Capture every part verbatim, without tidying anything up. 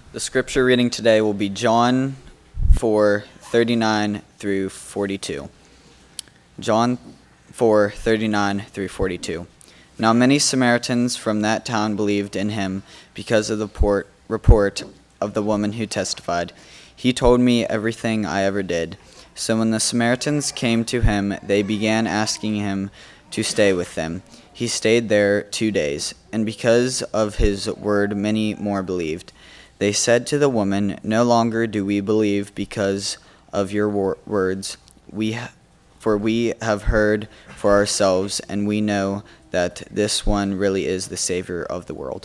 The scripture reading today will be John four thirty-nine through forty-two. John four thirty-nine through forty-two. Now many Samaritans from that town believed in him because of the port, report of the woman who testified, "He told me everything I ever did." So when the Samaritans came to him, they began asking him to stay with them. He stayed there two days, and because of his word many more believed. They said to the woman, "No longer do we believe because of your wor- words. We, ha- for we have heard for ourselves, and we know that this one really is the Savior of the world."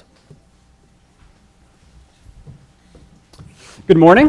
Good morning.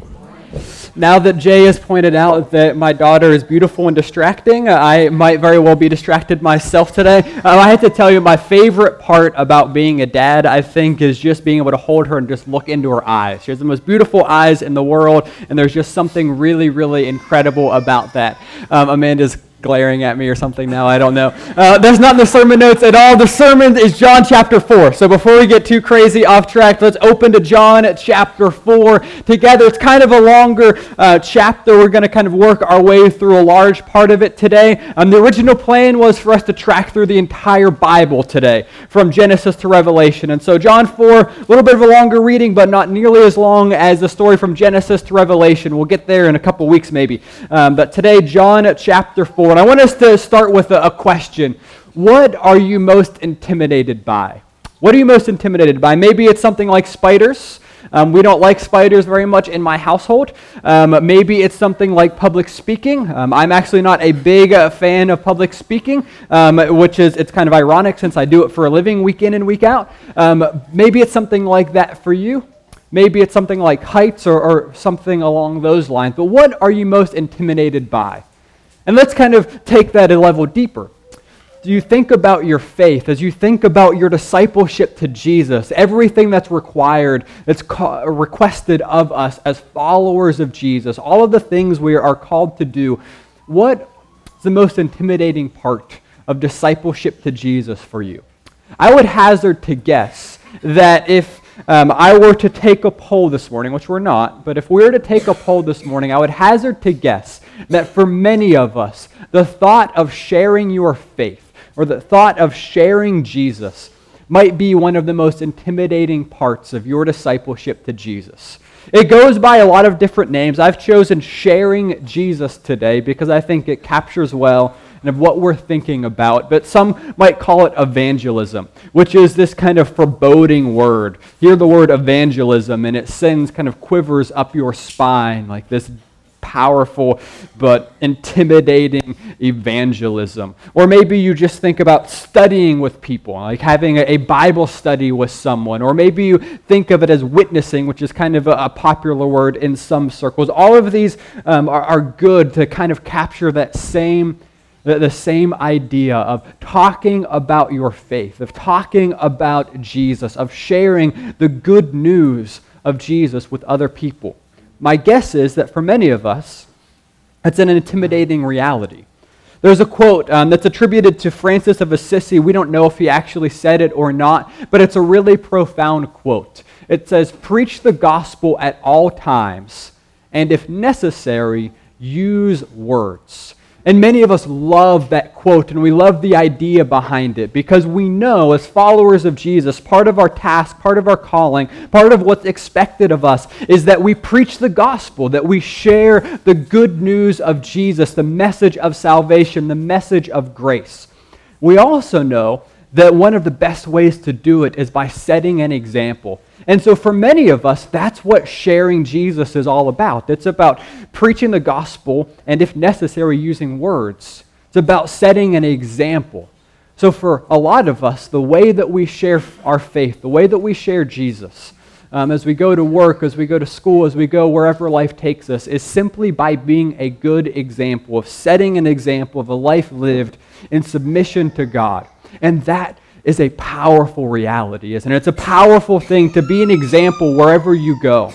Now that Jay has pointed out that my daughter is beautiful and distracting, I might very well be distracted myself today. Uh, I have to tell you, my favorite part about being a dad, I think, is just being able to hold her and just look into her eyes. She has the most beautiful eyes in the world, and there's just something really, really incredible about that. Um, Amanda's glaring at me or something now, I don't know. Uh, that's not in the sermon notes at all. The sermon is John chapter four. So before we get too crazy off track, let's open to John chapter four together. It's kind of a longer uh, chapter. We're going to kind of work our way through a large part of it today. Um, the original plan was for us to track through the entire Bible today, from Genesis to Revelation. And so John four, a little bit of a longer reading, but not nearly as long as the story from Genesis to Revelation. We'll get there in a couple weeks maybe. Um, but today, John chapter four. And I want us to start with a, a question. What are you most intimidated by? What are you most intimidated by? Maybe it's something like spiders. Um, we don't like spiders very much in my household. Um, maybe it's something like public speaking. Um, I'm actually not a big uh, fan of public speaking, um, which is, it's kind of ironic since I do it for a living week in and week out. Um, maybe it's something like that for you. Maybe it's something like heights or, or something along those lines. But what are you most intimidated by? And let's kind of take that a level deeper. Do you think about your faith, as you think about your discipleship to Jesus, everything that's required, that's ca- requested of us as followers of Jesus, all of the things we are called to do, what is the most intimidating part of discipleship to Jesus for you? I would hazard to guess that if Um, I were to take a poll this morning, which we're not, but if we were to take a poll this morning, I would hazard to guess that for many of us, the thought of sharing your faith, or the thought of sharing Jesus, might be one of the most intimidating parts of your discipleship to Jesus. It goes by a lot of different names. I've chosen sharing Jesus today because I think it captures well and of what we're thinking about. But some might call it evangelism, which is this kind of foreboding word. Hear the word evangelism, and it sends kind of quivers up your spine, like this powerful but intimidating evangelism. Or maybe you just think about studying with people, like having a Bible study with someone. Or maybe you think of it as witnessing, which is kind of a, a popular word in some circles. All of these um, are, are good to kind of capture that same The, the same idea of talking about your faith, of talking about Jesus, of sharing the good news of Jesus with other people. My guess is that for many of us, it's an intimidating reality. There's a quote um, that's attributed to Francis of Assisi. We don't know if he actually said it or not, but it's a really profound quote. It says, "Preach the gospel at all times, and if necessary, use words." And many of us love that quote, and we love the idea behind it, because we know as followers of Jesus, part of our task, part of our calling, part of what's expected of us is that we preach the gospel, that we share the good news of Jesus, the message of salvation, the message of grace. We also know that one of the best ways to do it is by setting an example. And so for many of us, that's what sharing Jesus is all about. It's about preaching the gospel and, if necessary, using words. It's about setting an example. So for a lot of us, the way that we share our faith, the way that we share Jesus, um, as we go to work, as we go to school, as we go wherever life takes us, is simply by being a good example, of setting an example of a life lived in submission to God. And that is a powerful reality, isn't it? It's a powerful thing to be an example wherever you go.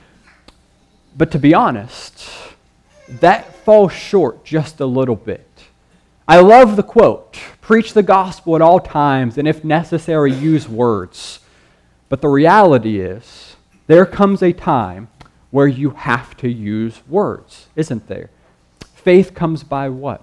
But to be honest, that falls short just a little bit. I love the quote, "Preach the gospel at all times, and if necessary, use words." But the reality is there comes a time where you have to use words, isn't there? Faith comes by what?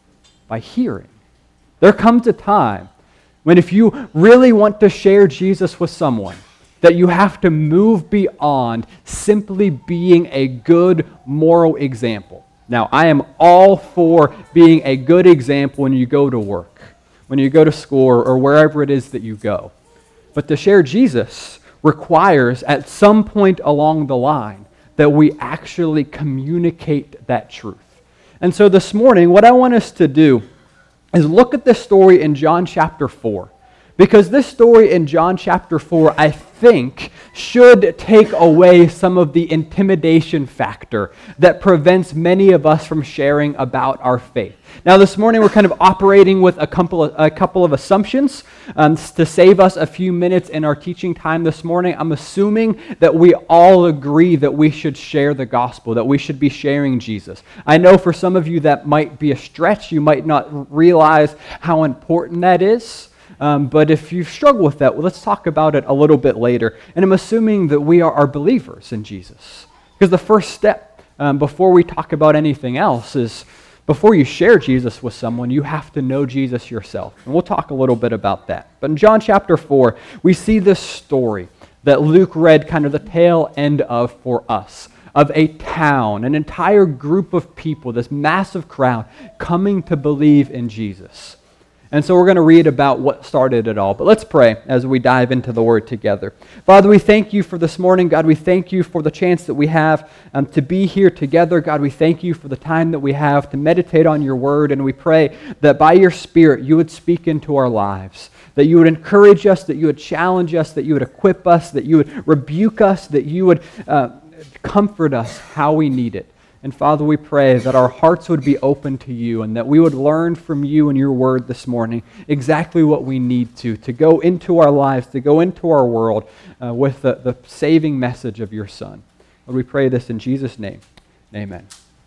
By hearing. There comes a time when if you really want to share Jesus with someone, that you have to move beyond simply being a good moral example. Now, I am all for being a good example when you go to work, when you go to school, or wherever it is that you go. But to share Jesus requires, at some point along the line, that we actually communicate that truth. And so this morning, what I want us to do is look at this story in John chapter four. Because this story in John chapter four, I think, should take away some of the intimidation factor that prevents many of us from sharing about our faith. Now, this morning we're kind of operating with a couple of, a couple of assumptions um, to save us a few minutes in our teaching time this morning. I'm assuming that we all agree that we should share the gospel, that we should be sharing Jesus. I know for some of you that might be a stretch. You might not realize how important that is. Um, but if you struggle with that, well, let's talk about it a little bit later. And I'm assuming that we are, are believers in Jesus. Because the first step um, before we talk about anything else is before you share Jesus with someone, you have to know Jesus yourself. And we'll talk a little bit about that. But in John chapter four, we see this story that Luke read kind of the tail end of for us, of a town, an entire group of people, this massive crowd coming to believe in Jesus. And so we're going to read about what started it all. But let's pray as we dive into the Word together. Father, we thank you for this morning. God, we thank you for the chance that we have um, to be here together. God, we thank you for the time that we have to meditate on your Word. And we pray that by your Spirit you would speak into our lives, that you would encourage us, that you would challenge us, that you would equip us, that you would rebuke us, that you would uh, comfort us how we need it. And Father, we pray that our hearts would be open to you and that we would learn from you and your word this morning exactly what we need to, to go into our lives, to go into our world uh, with the, the saving message of your Son. Lord, we pray this in Jesus' name. Amen.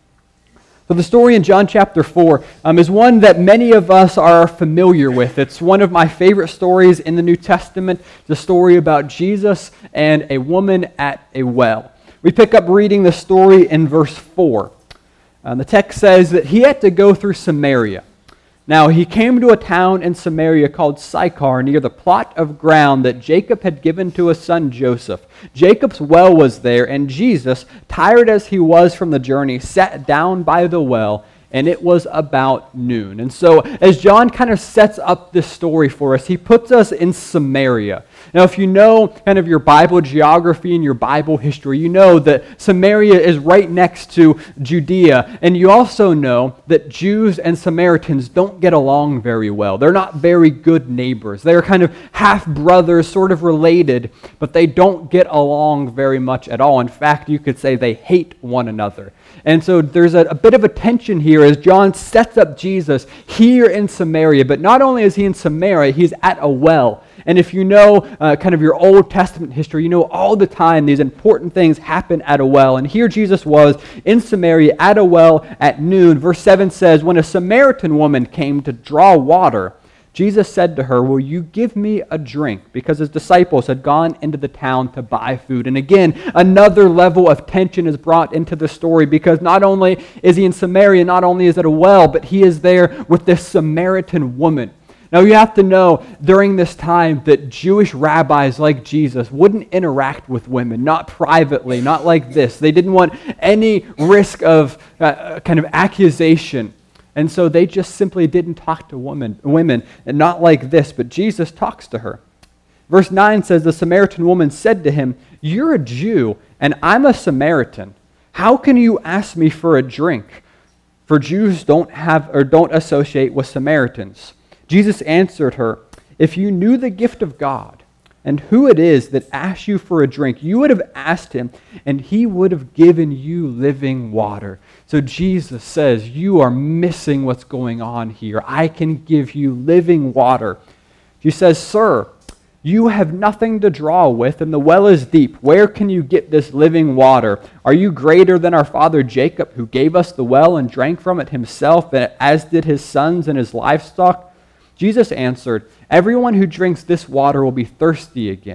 So the story in John chapter four um, is one that many of us are familiar with. It's one of my favorite stories in the New Testament, the story about Jesus and a woman at a well. We pick up reading the story in verse four. Uh, the text says that he had to go through Samaria. Now he came to a town in Samaria called Sychar, near the plot of ground that Jacob had given to his son Joseph. Jacob's well was there, and Jesus, tired as he was from the journey, sat down by the well, and it was about noon. And so as John kind of sets up this story for us, he puts us in Samaria. Now, if you know kind of your Bible geography and your Bible history, you know that Samaria is right next to Judea. And you also know that Jews and Samaritans don't get along very well. They're not very good neighbors. They're kind of half-brothers, sort of related, but they don't get along very much at all. In fact, you could say they hate one another. And so there's a, a bit of a tension here as John sets up Jesus here in Samaria. But not only is he in Samaria, he's at a well. And if you know uh, kind of your Old Testament history, you know all the time these important things happen at a well. And here Jesus was in Samaria at a well at noon. Verse seven says, when a Samaritan woman came to draw water, Jesus said to her, will you give me a drink? Because his disciples had gone into the town to buy food. And again, another level of tension is brought into the story because not only is he in Samaria, not only is it a well, but he is there with this Samaritan woman. Now you have to know during this time that Jewish rabbis like Jesus wouldn't interact with women, not privately, not like this. They didn't want any risk of uh, kind of accusation. And so they just simply didn't talk to women, women, and not like this, but Jesus talks to her. Verse nine says, the Samaritan woman said to him, you're a Jew, and I'm a Samaritan. How can you ask me for a drink? For Jews don't have or don't associate with Samaritans. Jesus answered her, if you knew the gift of God and who it is that asks you for a drink, you would have asked him, and he would have given you living water. So Jesus says, you are missing what's going on here. I can give you living water. She says, sir, you have nothing to draw with, and the well is deep. Where can you get this living water? Are you greater than our father Jacob, who gave us the well and drank from it himself, as did his sons and his livestock? Jesus answered, everyone who drinks this water will be thirsty again.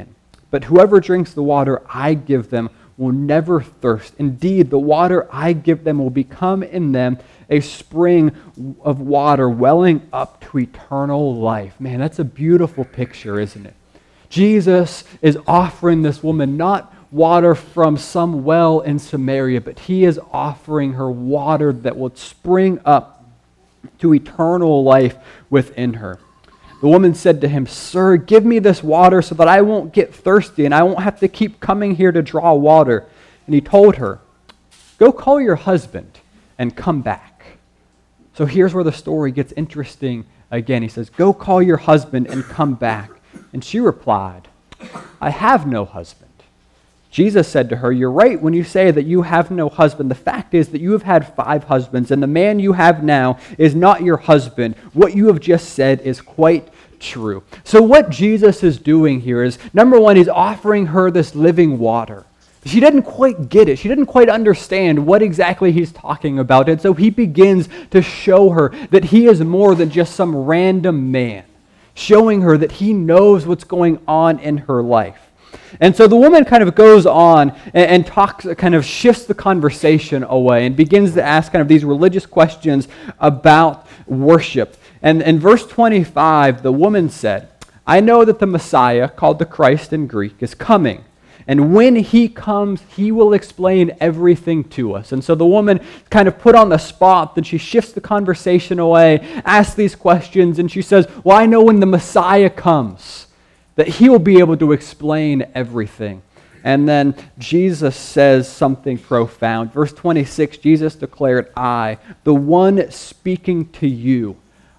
But whoever drinks the water I give them will never thirst. Indeed, the water I give them will become in them a spring of water welling up to eternal life. Man, that's a beautiful picture, isn't it? Jesus is offering this woman not water from some well in Samaria, but he is offering her water that will spring up to eternal life within her. The woman said to him, "Sir, give me this water so that I won't get thirsty and I won't have to keep coming here to draw water." And he told her, "Go call your husband and come back." So here's where the story gets interesting again. He says, "Go call your husband and come back." And she replied, "I have no husband." Jesus said to her, "You're right when you say that you have no husband. The fact is that you have had five husbands, and the man you have now is not your husband. What you have just said is quite true." So what Jesus is doing here is, number one, he's offering her this living water. She didn't quite get it. She didn't quite understand what exactly he's talking about. And so he begins to show her that he is more than just some random man, showing her that he knows what's going on in her life. And so the woman kind of goes on and, and talks, kind of shifts the conversation away and begins to ask kind of these religious questions about worship. And in verse twenty-five, the woman said, "I know that the Messiah, called the Christ in Greek, is coming. And when he comes, he will explain everything to us." And so the woman kind of put on the spot, then she shifts the conversation away, asks these questions, and she says, "Well, I know when the Messiah comes, that he will be able to explain everything." And then Jesus says something profound. Verse twenty-six, Jesus declared, "I, the one speaking to you,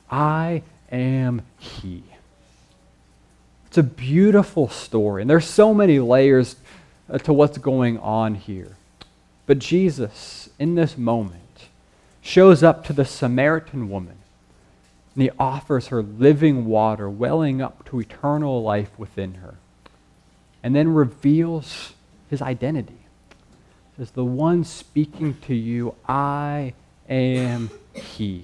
I am he." It's a beautiful story, and there's so many layers to what's going on here. But Jesus, in this moment, shows up to the Samaritan woman, and he offers her living water welling up to eternal life within her, and then reveals his identity. He says, "The one speaking to you, I am he."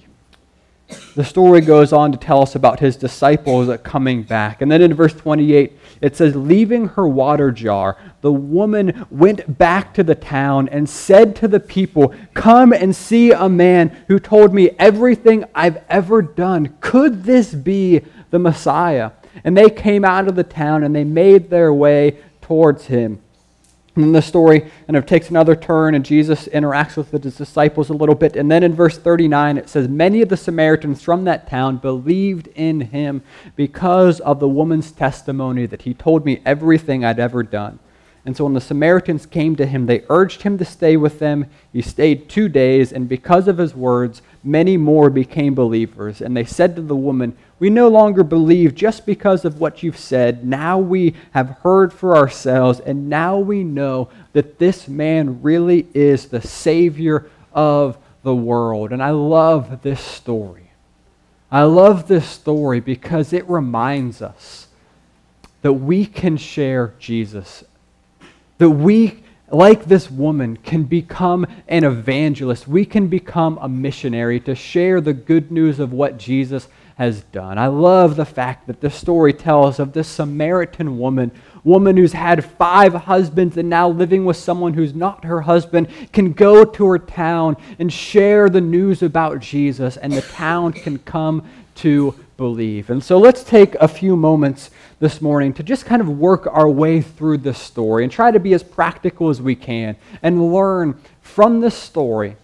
The story goes on to tell us about his disciples coming back. And then in verse twenty-eight, it says, "Leaving her water jar, the woman went back to the town and said to the people, 'Come and see a man who told me everything I've ever done. Could this be the Messiah?' And they came out of the town and they made their way towards him." And then the story kind of takes another turn, and Jesus interacts with his disciples a little bit. And then in verse thirty-nine, it says, "Many of the Samaritans from that town believed in him because of the woman's testimony that he told me everything I'd ever done. And so when the Samaritans came to him, they urged him to stay with them. He stayed two days, and because of his words, many more became believers. And they said to the woman, 'We no longer believe just because of what you've said. Now we have heard for ourselves, and now we know that this man really is the Savior of the world.'" And I love this story. I love this story because it reminds us that we can share Jesus, that we, like this woman, can become an evangelist. We can become a missionary to share the good news of what Jesus has done. I love the fact that this story tells of this Samaritan woman, woman who's had five husbands and now living with someone who's not her husband, can go to her town and share the news about Jesus, and the town can come to believe. And so let's take a few moments this morning to just kind of work our way through this story and try to be as practical as we can and learn from this story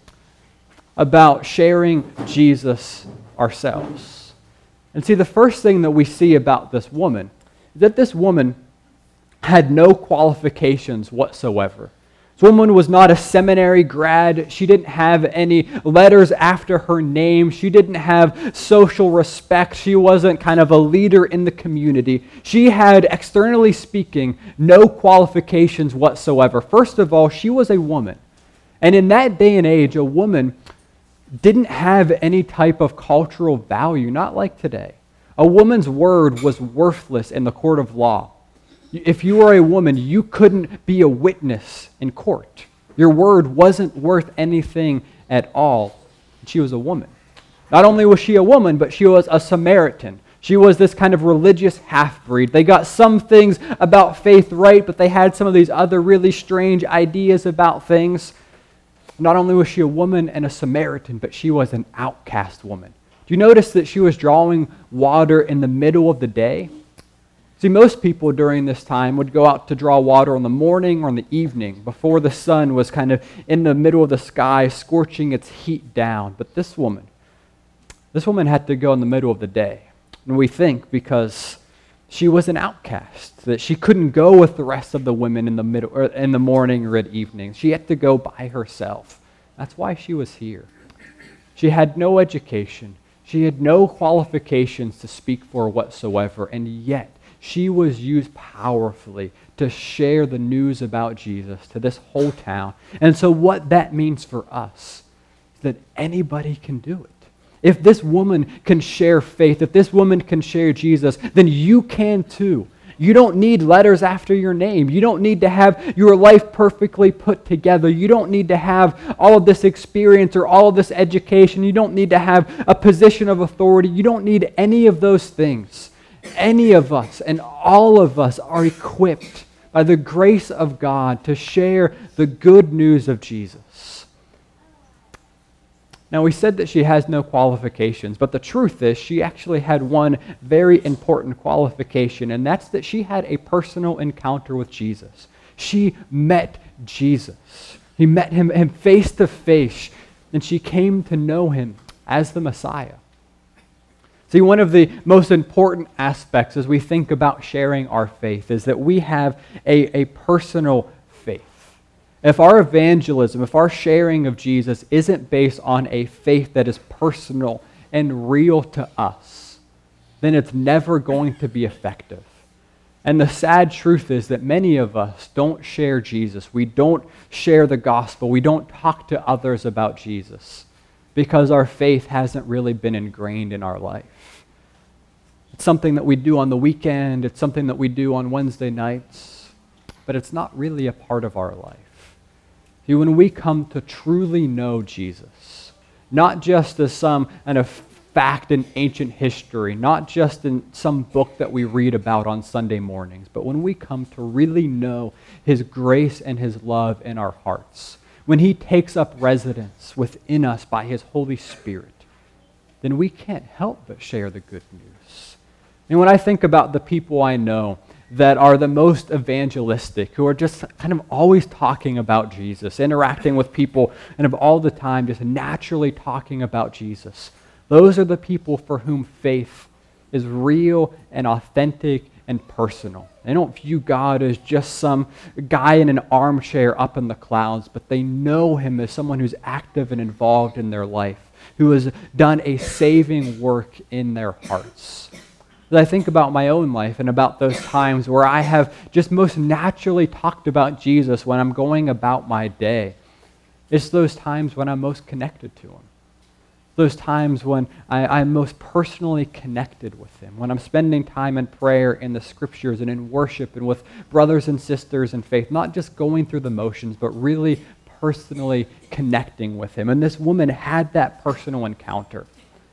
about sharing Jesus ourselves. And see, the first thing that we see about this woman is that this woman had no qualifications whatsoever. This woman was not a seminary grad. She didn't have any letters after her name. She didn't have social respect. She wasn't kind of a leader in the community. She had, externally speaking, no qualifications whatsoever. First of all, she was a woman. And in that day and age, a woman didn't have any type of cultural value, not like today. A woman's word was worthless in the court of law. If you were a woman, you couldn't be a witness in court. Your word wasn't worth anything at all. She was a woman. Not only was she a woman, but she was a Samaritan. She was this kind of religious half-breed. They got some things about faith right, but they had some of these other really strange ideas about things. Not only was she a woman and a Samaritan, but she was an outcast woman. Do you notice that she was drawing water in the middle of the day? See, most people during this time would go out to draw water in the morning or in the evening before the sun was kind of in the middle of the sky, scorching its heat down. But this woman, this woman had to go in the middle of the day. And we think because she was an outcast, that she couldn't go with the rest of the women in the middle or in the morning or at evening. She had to go by herself. That's why she was here. She had no education. She had no qualifications to speak for whatsoever, and yet she was used powerfully to share the news about Jesus to this whole town. And so what that means for us is that anybody can do it. If this woman can share faith, if this woman can share Jesus, then you can too. You don't need letters after your name. You don't need to have your life perfectly put together. You don't need to have all of this experience or all of this education. You don't need to have a position of authority. You don't need any of those things. Any of us and all of us are equipped by the grace of God to share the good news of Jesus. Now, we said that she has no qualifications, but the truth is she actually had one very important qualification, and that's that she had a personal encounter with Jesus. She met Jesus. He met him, him face to face, and she came to know him as the Messiah. See, one of the most important aspects as we think about sharing our faith is that we have a, a personal faith. If our evangelism, if our sharing of Jesus isn't based on a faith that is personal and real to us, then it's never going to be effective. And the sad truth is that many of us don't share Jesus. We don't share the gospel. We don't talk to others about Jesus because our faith hasn't really been ingrained in our life. It's something that we do on the weekend. It's something that we do on Wednesday nights, but it's not really a part of our life. See, when we come to truly know Jesus, not just as some kind of fact in ancient history, not just in some book that we read about on Sunday mornings, but when we come to really know his grace and his love in our hearts, when he takes up residence within us by his Holy Spirit, then we can't help but share the good news. And when I think about the people I know that are the most evangelistic, who are just kind of always talking about Jesus, interacting with people, and of all the time just naturally talking about Jesus, those are the people for whom faith is real and authentic and personal. They don't view God as just some guy in an armchair up in the clouds, but they know him as someone who's active and involved in their life, who has done a saving work in their hearts. As I think about my own life and about those times where I have just most naturally talked about Jesus when I'm going about my day, it's those times when I'm most connected to him. Those times when I, I'm most personally connected with him, when I'm spending time in prayer in the scriptures and in worship and with brothers and sisters in faith, not just going through the motions, but really personally connecting with him. And this woman had that personal encounter.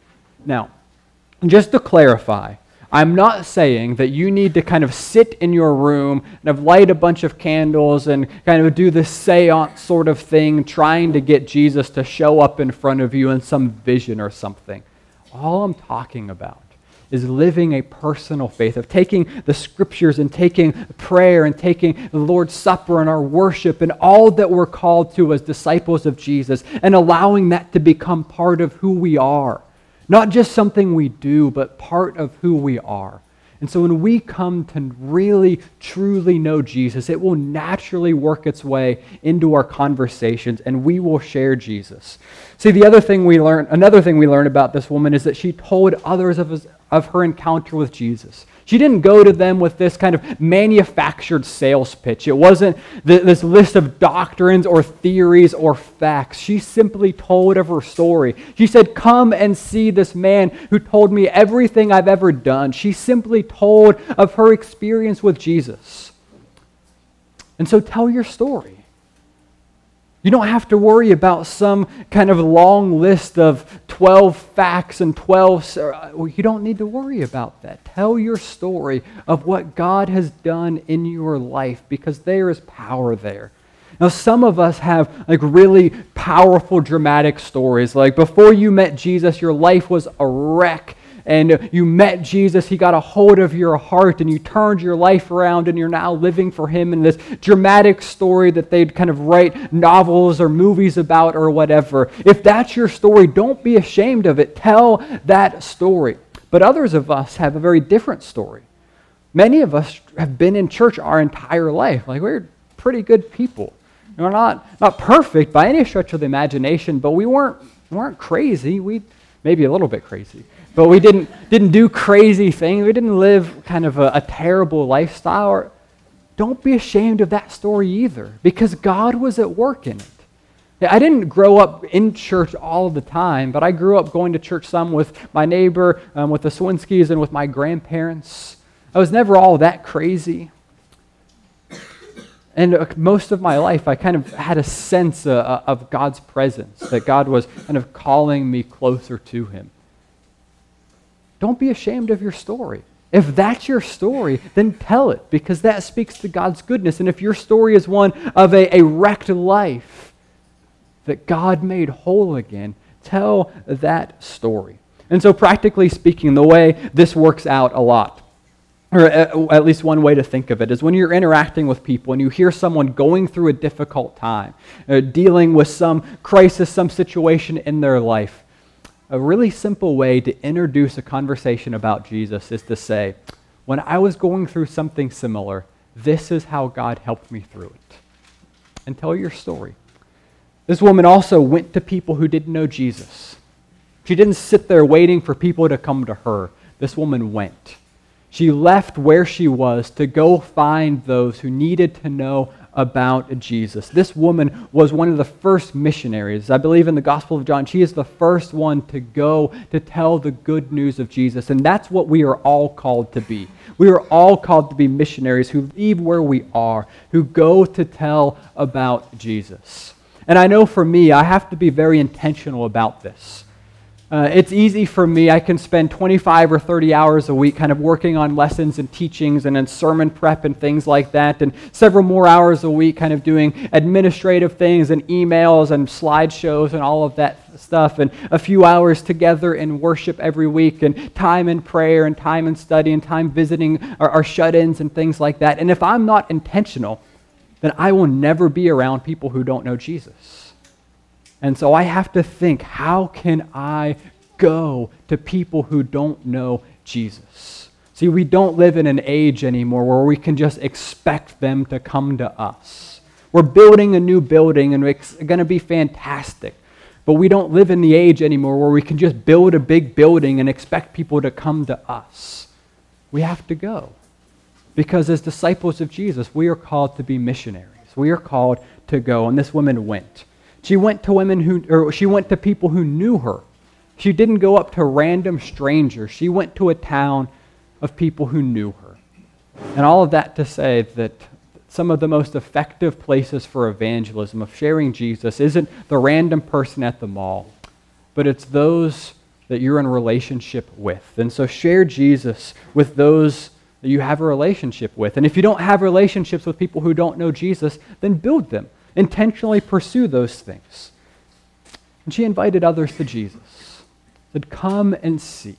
Now, just to clarify, I'm not saying that you need to kind of sit in your room and have light a bunch of candles and kind of do this seance sort of thing, trying to get Jesus to show up in front of you in some vision or something. All I'm talking about is living a personal faith, of taking the scriptures and taking prayer and taking the Lord's Supper and our worship and all that we're called to as disciples of Jesus and allowing that to become part of who we are. Not just something we do, but part of who we are. And so when we come to really, truly know Jesus, it will naturally work its way into our conversations, and we will share Jesus. See, the other thing we learn, another thing we learn about this woman is that she told others of, his, of her encounter with Jesus. She didn't go to them with this kind of manufactured sales pitch. It wasn't th- this list of doctrines or theories or facts. She simply told of her story. She said, "Come and see this man who told me everything I've ever done." She simply told of her experience with Jesus. And so tell your story. You don't have to worry about some kind of long list of twelve facts and twelve... You don't need to worry about that. Tell your story of what God has done in your life, because there is power there. Now, some of us have like really powerful, dramatic stories. Like before you met Jesus, your life was a wreck. And you met Jesus, he got a hold of your heart, and you turned your life around, and you're now living for him in this dramatic story that they'd kind of write novels or movies about or whatever. If that's your story, don't be ashamed of it. Tell that story. But others of us have a very different story. Many of us have been in church our entire life. Like, we're pretty good people. We're not, not perfect by any stretch of the imagination, but we weren't, weren't crazy. We maybe a little bit crazy. But we didn't didn't do crazy things. We didn't live kind of a, a terrible lifestyle. Don't be ashamed of that story either, because God was at work in it. I didn't grow up in church all the time, but I grew up going to church some with my neighbor, um, with the Swinskys, and with my grandparents. I was never all that crazy. And uh, most of my life, I kind of had a sense uh, of God's presence, that God was kind of calling me closer to him. Don't be ashamed of your story. If that's your story, then tell it, because that speaks to God's goodness. And if your story is one of a, a wrecked life that God made whole again, tell that story. And so practically speaking, the way this works out a lot, or at least one way to think of it, is when you're interacting with people and you hear someone going through a difficult time, uh, dealing with some crisis, some situation in their life, a really simple way to introduce a conversation about Jesus is to say, when I was going through something similar, this is how God helped me through it. And tell your story. This woman also went to people who didn't know Jesus. She didn't sit there waiting for people to come to her. This woman went. She left where she was to go find those who needed to know about Jesus. This woman was one of the first missionaries. I believe in the Gospel of John, she is the first one to go to tell the good news of Jesus. And that's what we are all called to be. We are all called to be missionaries who leave where we are, who go to tell about Jesus. And I know for me, I have to be very intentional about this. Uh, it's easy for me. I can spend twenty-five or thirty hours a week kind of working on lessons and teachings and then sermon prep and things like that, and several more hours a week kind of doing administrative things and emails and slideshows and all of that stuff, and a few hours together in worship every week, and time in prayer and time in study and time visiting our, our shut-ins and things like that. And if I'm not intentional, then I will never be around people who don't know Jesus. And so I have to think, how can I go to people who don't know Jesus? See, we don't live in an age anymore where we can just expect them to come to us. We're building a new building and it's going to be fantastic. But we don't live in the age anymore where we can just build a big building and expect people to come to us. We have to go. Because as disciples of Jesus, we are called to be missionaries. We are called to go. And this woman went. She went to women who, or she went to people who knew her. She didn't go up to random strangers. She went to a town of people who knew her. And all of that to say that some of the most effective places for evangelism, of sharing Jesus, isn't the random person at the mall, but it's those that you're in relationship with. And so share Jesus with those that you have a relationship with. And if you don't have relationships with people who don't know Jesus, then build them. Intentionally pursue those things. And she invited others to Jesus. Said, come and see.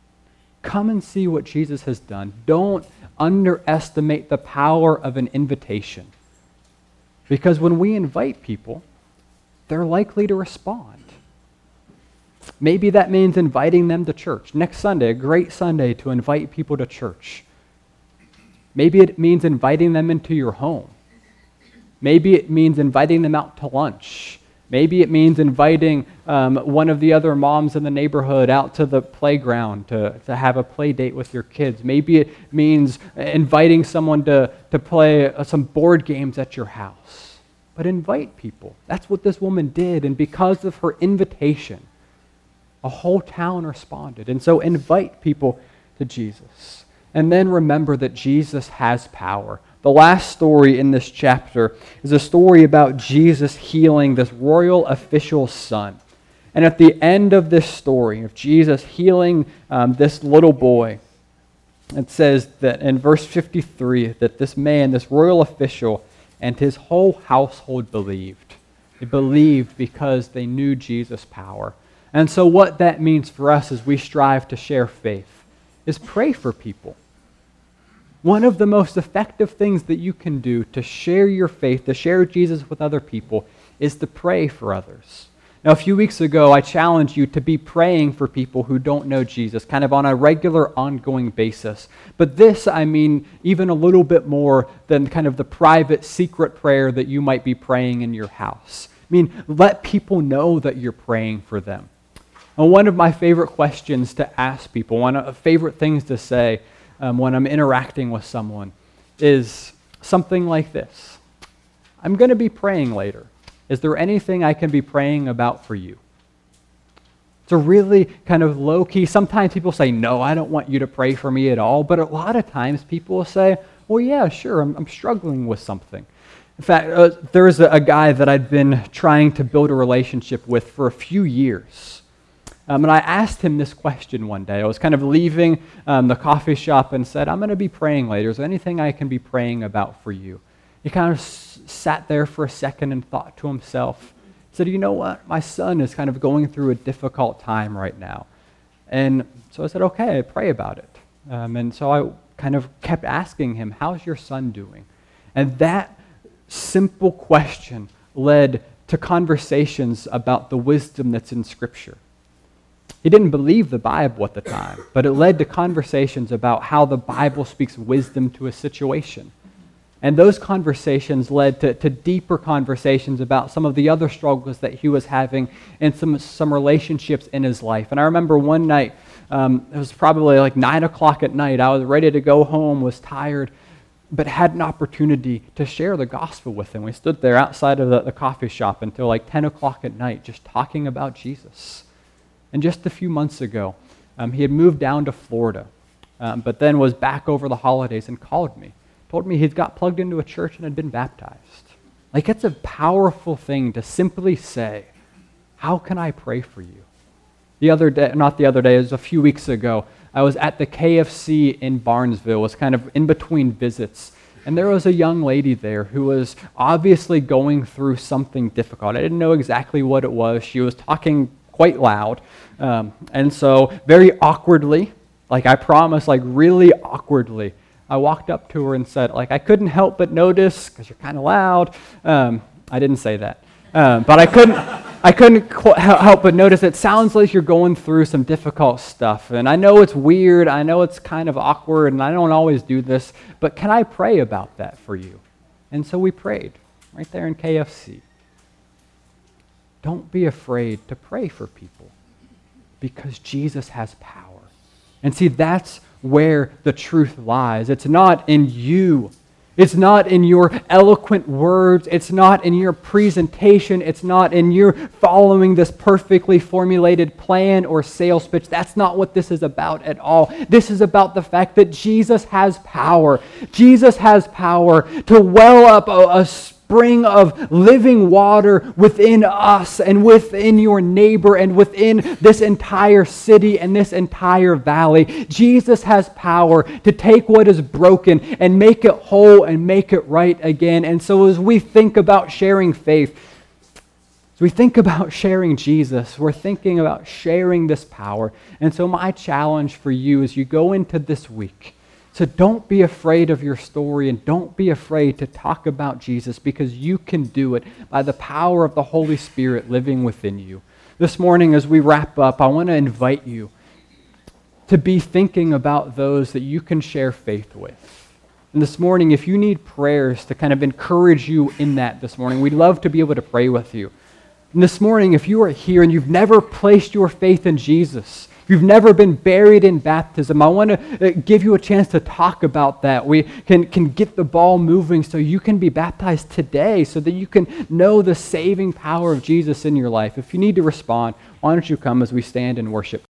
Come and see what Jesus has done. Don't underestimate the power of an invitation. Because when we invite people, they're likely to respond. Maybe that means inviting them to church. Next Sunday, a great Sunday to invite people to church. Maybe it means inviting them into your home. Maybe it means inviting them out to lunch. Maybe it means inviting um, one of the other moms in the neighborhood out to the playground to, to have a play date with your kids. Maybe it means inviting someone to, to play uh, some board games at your house. But invite people. That's what this woman did. And because of her invitation, a whole town responded. And so invite people to Jesus. And then remember that Jesus has power. The last story in this chapter is a story about Jesus healing this royal official's son. And at the end of this story of Jesus healing um, this little boy, it says that in verse fifty-three that this man, this royal official, and his whole household believed. They believed because they knew Jesus' power. And so what that means for us as we strive to share faith is pray for people. One of the most effective things that you can do to share your faith, to share Jesus with other people, is to pray for others. Now, a few weeks ago, I challenged you to be praying for people who don't know Jesus, kind of on a regular, ongoing basis. But this, I mean, even a little bit more than kind of the private, secret prayer that you might be praying in your house. I mean, let people know that you're praying for them. And one of my favorite questions to ask people, one of the favorite things to say um, when I'm interacting with someone is something like this. I'm going to be praying later. Is there anything I can be praying about for you? It's a really kind of low-key, sometimes people say, no, I don't want you to pray for me at all, but a lot of times people will say, well, yeah, sure, I'm, I'm struggling with something. In fact, uh, there was a, a guy that I'd been trying to build a relationship with for a few years. Um, and I asked him this question one day. I was kind of leaving um, the coffee shop and said, I'm going to be praying later. Is there anything I can be praying about for you? He kind of s- sat there for a second and thought to himself. He said, you know what? My son is kind of going through a difficult time right now. And so I said, okay, pray about it. Um, and so I kind of kept asking him, how's your son doing? And that simple question led to conversations about the wisdom that's in Scripture. He didn't believe the Bible at the time, but it led to conversations about how the Bible speaks wisdom to a situation. And those conversations led to, to deeper conversations about some of the other struggles that he was having and some, some relationships in his life. And I remember one night, um, it was probably like nine o'clock at night, I was ready to go home, was tired, but had an opportunity to share the gospel with him. We stood there outside of the, the coffee shop until like ten o'clock at night just talking about Jesus. And just a few months ago, um, he had moved down to Florida, um, but then was back over the holidays and called me. Told me he'd got plugged into a church and had been baptized. Like, it's a powerful thing to simply say, how can I pray for you? The other day, not the other day, it was a few weeks ago, I was at the K F C in Barnesville, was kind of in between visits, and there was a young lady there who was obviously going through something difficult. I didn't know exactly what it was. She was talking quite loud, um, and so very awkwardly, like I promise, like really awkwardly, I walked up to her and said, like, I couldn't help but notice, because you're kind of loud. Um, I didn't say that. Um, but I couldn't I couldn't qu- help but notice it sounds like you're going through some difficult stuff. And I know it's weird. I know it's kind of awkward, and I don't always do this. But can I pray about that for you? And so we prayed right there in K F C. Don't be afraid to pray for people because Jesus has power. And see, that's where the truth lies. It's not in you. It's not in your eloquent words. It's not in your presentation. It's not in your following this perfectly formulated plan or sales pitch. That's not what this is about at all. This is about the fact that Jesus has power. Jesus has power to well up a, a spring of living water within us and within your neighbor and within this entire city and this entire valley. Jesus has power to take what is broken and make it whole and make it right again. And so as we think about sharing faith, as we think about sharing Jesus, we're thinking about sharing this power. And so my challenge for you as you go into this week, so don't be afraid of your story and don't be afraid to talk about Jesus because you can do it by the power of the Holy Spirit living within you. This morning as we wrap up, I want to invite you to be thinking about those that you can share faith with. And this morning, if you need prayers to kind of encourage you in that this morning, we'd love to be able to pray with you. And this morning, if you are here and you've never placed your faith in Jesus, if you've never been buried in baptism, I want to give you a chance to talk about that. We can, can get the ball moving so you can be baptized today so that you can know the saving power of Jesus in your life. If you need to respond, why don't you come as we stand and worship